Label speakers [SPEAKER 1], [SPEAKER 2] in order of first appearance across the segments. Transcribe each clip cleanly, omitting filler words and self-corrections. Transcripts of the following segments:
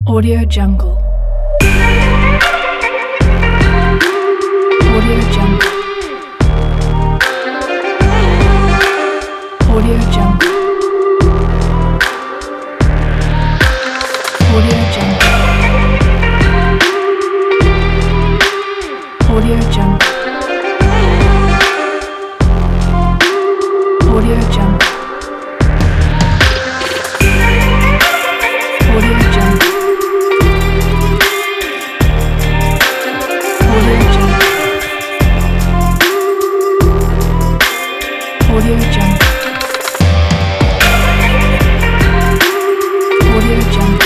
[SPEAKER 1] Audio Jungle. Audio Jungle. Audio Jungle. Audio Jungle. Audio Jungle. Audio Jungle. Audio Jungle. Audio Jungle. Audio Jungle.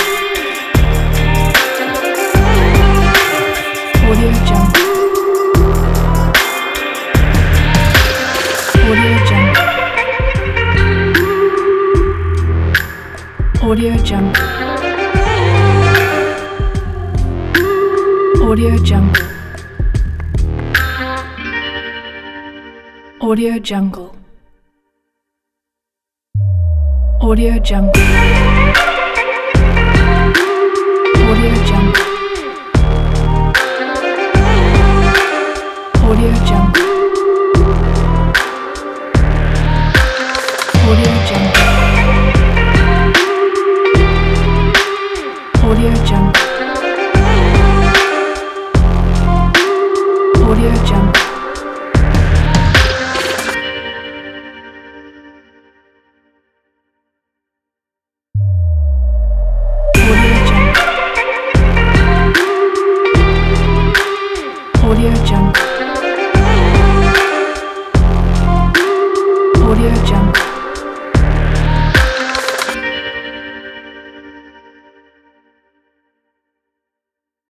[SPEAKER 1] Audio Jungle. Audio Jungle. Audio Jungle. Audio Jungle. Audio Jungle. Audio Jungle. Audio Jungle. Audio Jungle. Audio Jungle. Audio Jungle.